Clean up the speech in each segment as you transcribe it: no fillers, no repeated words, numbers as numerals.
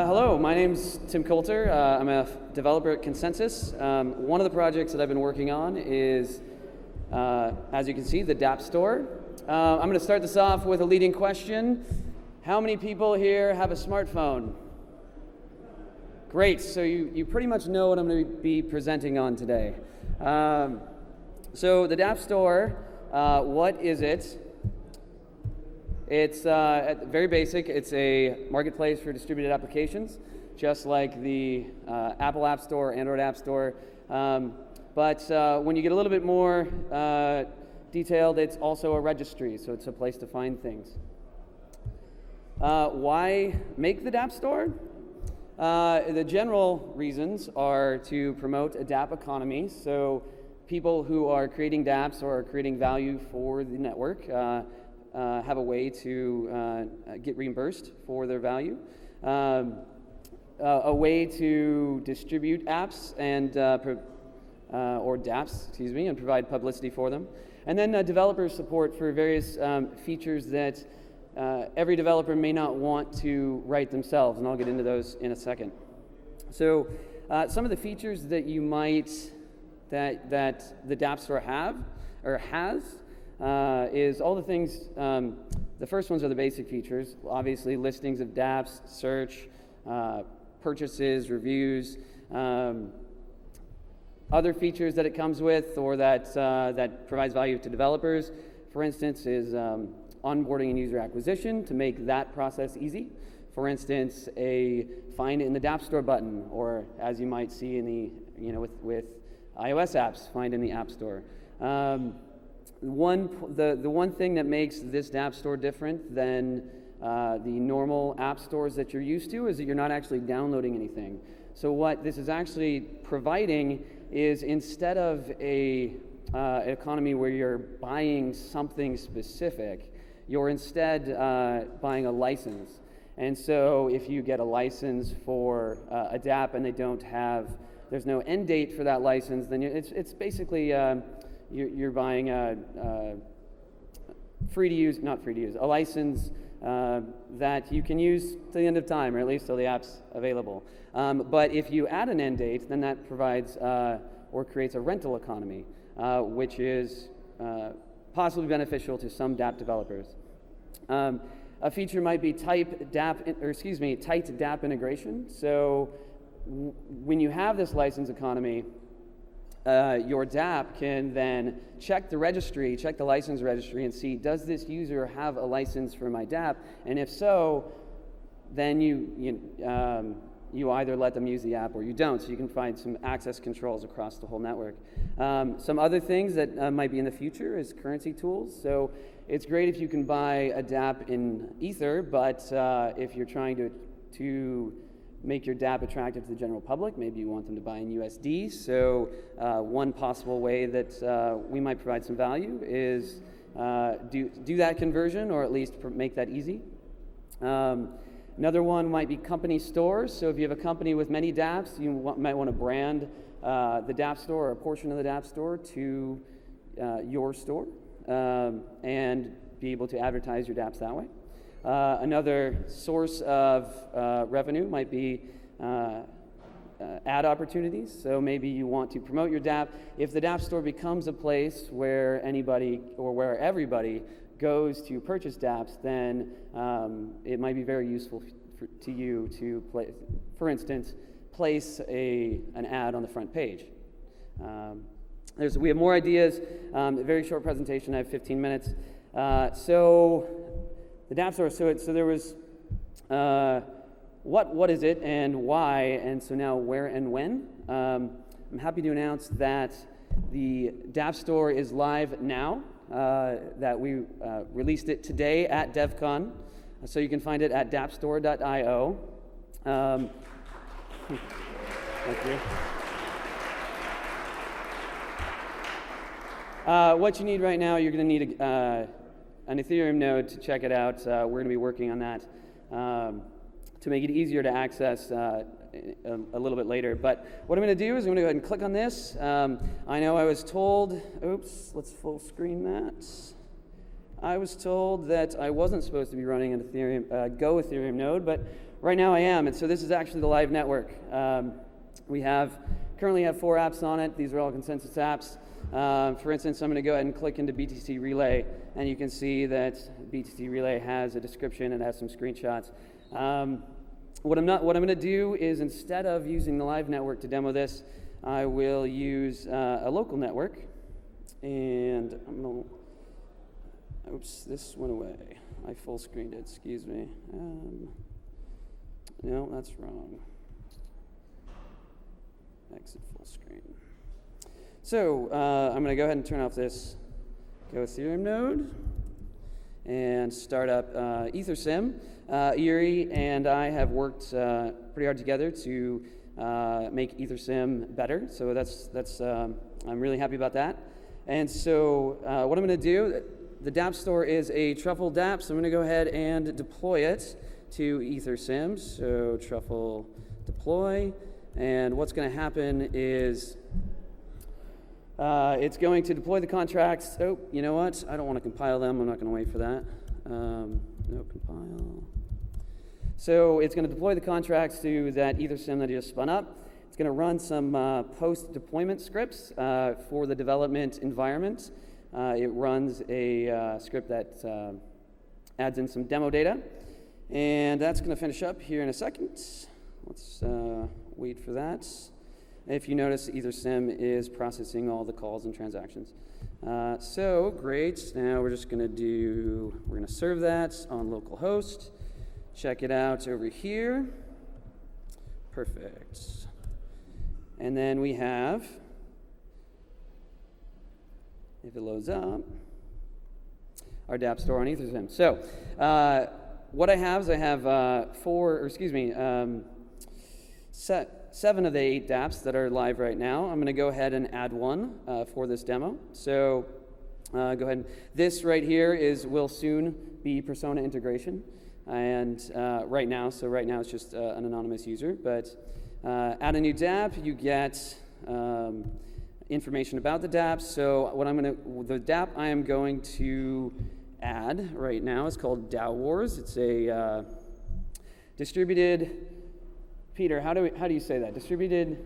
Hello, my name's Tim Coulter. I'm a developer at Consensus. One of the projects that I've been working on is, as you can see, the dApp Store. I'm going to start this off with a leading question. How many people here have a smartphone? Great, so you pretty much know what I'm going to be presenting on today. So the dApp Store, what is it? It's very basic. It's a marketplace for distributed applications, just like the Apple App Store, Android App Store. But when you get a little bit more detailed, it's also a registry, so it's a place to find things. Why make the dApp Store? The general reasons are to promote a dApp economy, so people who are creating dApps or are creating value for the network have a way to get reimbursed for their value, a way to distribute apps and or dApps, and provide publicity for them, and then developer support for various features that every developer may not want to write themselves, and I'll get into those in a second. So some of the features that you might that the dApp Store has is all the things. The first ones are the basic features, obviously listings of dApps, search, purchases, reviews. Other features that it comes with or that provides value to developers, for instance, is onboarding and user acquisition to make that process easy. For instance, a find in the dApp Store button, or as you might see in the with iOS apps, find in the App Store. The one thing that makes this dApp Store different than the normal app stores that you're used to is that you're not actually downloading anything. So what this is actually providing is, instead of an economy where you're buying something specific, you're instead buying a license. And so if you get a license for a dApp and there's no end date for that license, then it's basically you're buying a a license that you can use to the end of time, or at least till the app's available. But if you add an end date, then that provides or creates a rental economy, which is possibly beneficial to some dApp developers. A feature might be tight dApp integration. So when you have this license economy, your dApp can then check the license registry, and see, does this user have a license for my dApp? And if so, then you either let them use the app or you don't. So you can find some access controls across the whole network. Some other things that might be in the future is currency tools. So it's great if you can buy a dApp in Ether, but if you're trying to make your dApp attractive to the general public, maybe you want them to buy in USD. So one possible way that we might provide some value is do that conversion, or at least make that easy. Another one might be company stores. So if you have a company with many dApps, you might want to brand the dApp Store or a portion of the dApp Store to your store and be able to advertise your dApps that way. Another source of revenue might be ad opportunities. So maybe you want to promote your dApp. If the dApp Store becomes a place where anybody or where everybody goes to purchase dApps, then it might be very useful to you to, for instance, place an ad on the front page. We have more ideas. A very short presentation. I have 15 minutes. So the dApp Store. So there was what is it and why, and so now where and when. I'm happy to announce that the dApp Store is live now. That we released it today at DevCon, so you can find it at dappstore.io. Thank you. What you need right now, you're going to need an Ethereum node to check it out. We're going to be working on that to make it easier to access a little bit later. But what I'm going to do is I'm going to go ahead and click on this. I know I was told, let's full screen that. I was told that I wasn't supposed to be running an Ethereum, Go Ethereum node, but right now I am, and so this is actually the live network. We currently have 4 apps on it. These are all consensus apps. For instance, I'm going to go ahead and click into BTC Relay, and you can see that BTC Relay has a description and has some screenshots. What I'm going to do is, instead of using the live network to demo this, I will use a local network, and I'm going to, oops, this went away. I full screened it, excuse me. No, that's wrong. Exit full screen. So I'm going to go ahead and turn off this Go Ethereum node and start up EtherSim. Yuri and I have worked pretty hard together to make EtherSim better. So that's I'm really happy about that. And so what I'm going to do, the dApp store is a Truffle dApp, so I'm going to go ahead and deploy it to EtherSim. So Truffle deploy, and what's going to happen is it's going to deploy the contracts. Oh, you know what? I don't want to compile them. I'm not going to wait for that. No compile. So it's going to deploy the contracts to that EtherSim that I just spun up. It's going to run some post-deployment scripts for the development environment. It runs a script that adds in some demo data. And that's going to finish up here in a second. Let's wait for that. If you notice, EtherSim is processing all the calls and transactions. So great. Now we're going to serve that on localhost. Check it out over here. Perfect. And then we have, if it loads up, our dApp store on EtherSim. So what I have is I have 7 of the 8 dApps that are live right now. I'm going to go ahead and add one for this demo. So go ahead. This right here will soon be Persona integration. And right now it's just an anonymous user. But add a new dApp, you get information about the dApp. So the dApp I am going to add right now is called DAO Wars. It's a distributed. Peter, how do you say that? Distributed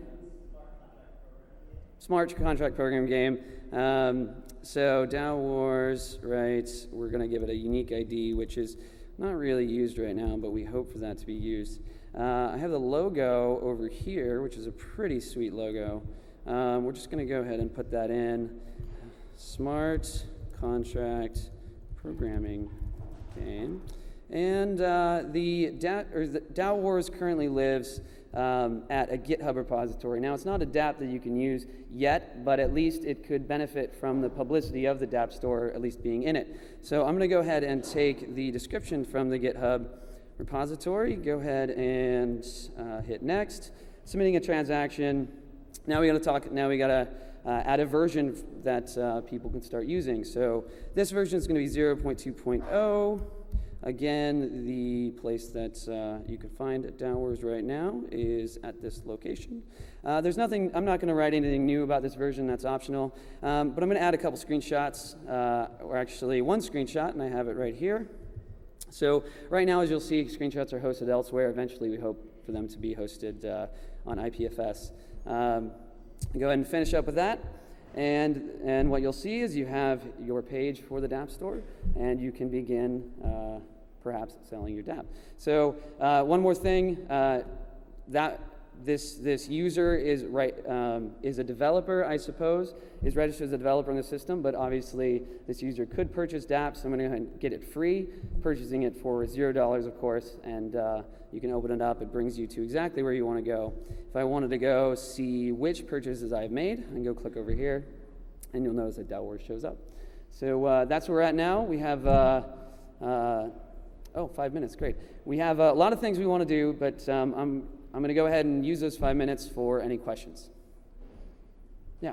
smart contract program game. So DAO Wars, right? We're going to give it a unique ID, which is not really used right now, but we hope for that to be used. I have the logo over here, which is a pretty sweet logo. We're just going to go ahead and put that in. Smart contract programming game. And the DAO Wars currently lives at a GitHub repository. Now, it's not a dApp that you can use yet, but at least it could benefit from the publicity of the dApp store at least being in it. So I'm going to go ahead and take the description from the GitHub repository, go ahead and hit next, submitting a transaction. Now we got to add a version that people can start using. So this version is going to be 0.2.0. Again, the place that you can find DAO Wars right now is at this location. There's nothing, I'm not going to write anything new about this version, that's optional, but I'm going to add a couple screenshots, or actually one screenshot, and I have it right here. So right now, as you'll see, screenshots are hosted elsewhere. Eventually, we hope for them to be hosted on IPFS. Go ahead and finish up with that. And what you'll see is you have your page for the dApp store, and you can begin perhaps selling your dApp. So one more thing, that this user is a developer, I suppose, is registered as a developer in the system, but obviously this user could purchase dApp, so I'm going to go ahead and get it free, purchasing it for $0, of course, and you can open it up. It brings you to exactly where you want to go. If I wanted to go see which purchases I've made, I can go click over here, and you'll notice that DAO Wars shows up. So that's where we're at now. We have 5 minutes, great. We have a lot of things we want to do, but I'm going to go ahead and use those 5 minutes for any questions. Yeah.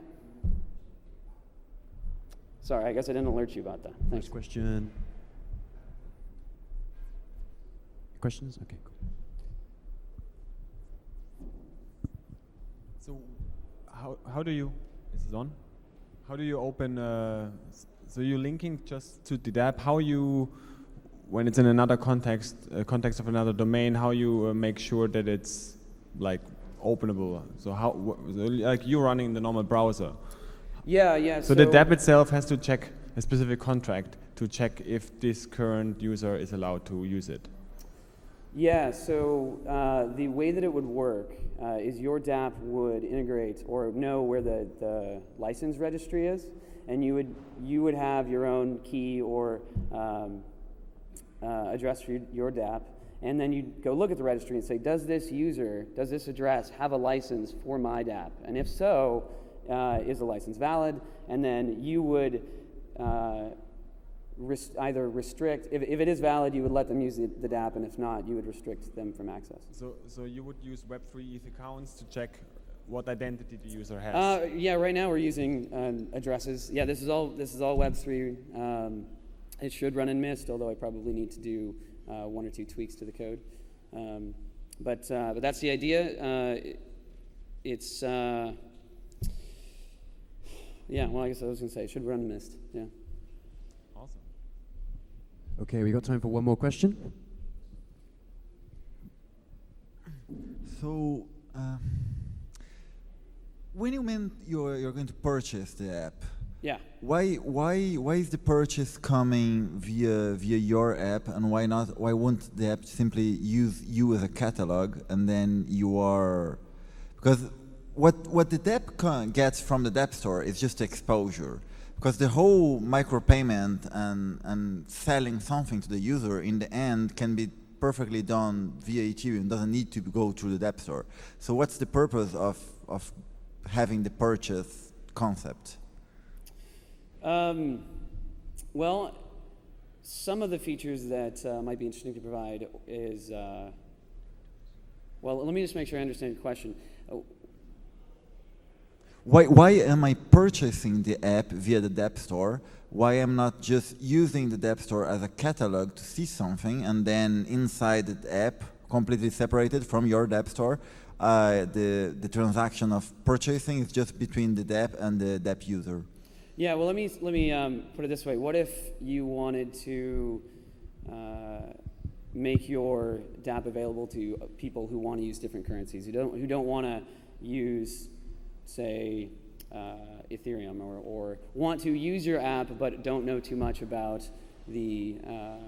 Sorry, I guess I didn't alert you about that. Thanks. First question. Questions? Okay, cool. So how do you, is this on? How do you open So you're linking just to the dApp. How you, when it's in another context, context of another domain, how you make sure that it's like openable? So how, like you're running the normal browser. Yeah. So the dApp itself has to check a specific contract to check if this current user is allowed to use it. Yeah, so the way that it would work is your dApp would integrate or know where the license registry is, and you would have your own key or address for your dApp, and then you'd go look at the registry and say, does this address have a license for my dApp? And if so, is the license valid? And then you would either restrict, if it is valid, you would let them use the dApp, and if not, you would restrict them from access. So you would use Web3 ETH accounts to check what identity the user has? Yeah, right now we're using addresses. Yeah, this is all Web3. It should run in Mist, although I probably need to do one or two tweaks to the code. But that's the idea. It's yeah. Well, I guess I was going to say it should run in Mist. Yeah. Awesome. Okay, we got time for one more question. So, when you meant you're going to purchase the app, Yeah. why is the purchase coming via your app, and why won't the app simply use you as a catalog, and then you are, because what the dApp gets from the dApp store is just exposure, because the whole micropayment and selling something to the user in the end can be perfectly done via Ethereum, doesn't need to go through the dApp store. So what's the purpose of having the purchase concept? Well, some of the features that might be interesting to provide is, well, let me just make sure I understand your question. Why am I purchasing the app via the dApp store? Why am not just using the dApp store as a catalog to see something, and then inside the app, completely separated from your dApp store, the transaction of purchasing is just between the dApp and the dApp user? Yeah, well, let me put it this way. What if you wanted to make your dApp available to people who want to use different currencies, who don't want to use, say, Ethereum, or want to use your app but don't know too much about the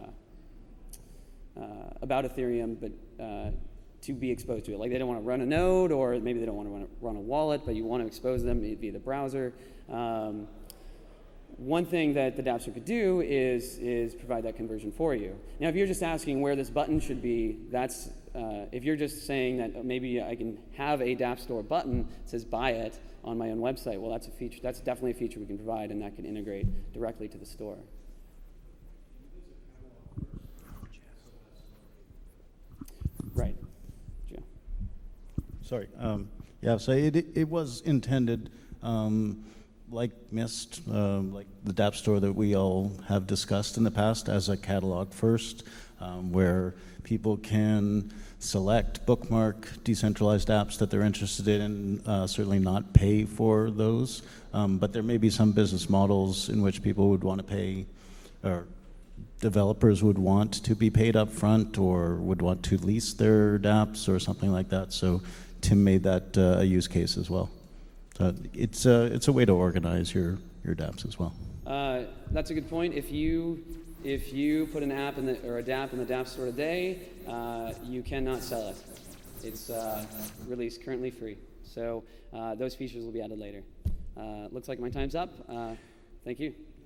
about Ethereum, but to be exposed to it. Like they don't want to run a node, or maybe they don't want to run a wallet, but you want to expose them via the browser. One thing that the dApp store could do is provide that conversion for you. Now, if you're just asking where this button should be, that's if you're just saying that maybe I can have a dApp store button that says buy it on my own website, well, that's a feature. That's definitely a feature we can provide, and that can integrate directly to the store. Right. Yeah. Sorry. Yeah, so it was intended, like Mist, like the dApp store that we all have discussed in the past, as a catalog first, where people can select, bookmark decentralized apps that they're interested in, certainly not pay for those, but there may be some business models in which people would want to pay, or developers would want to be paid up front, or would want to lease their dApps or something like that. So Tim made that a use case as well. So it's a way to organize your dApps as well. That's a good point. If you put an app or a dApp in the dApp store today, you cannot sell it. It's released currently free. So those features will be added later. Looks like my time's up. Thank you.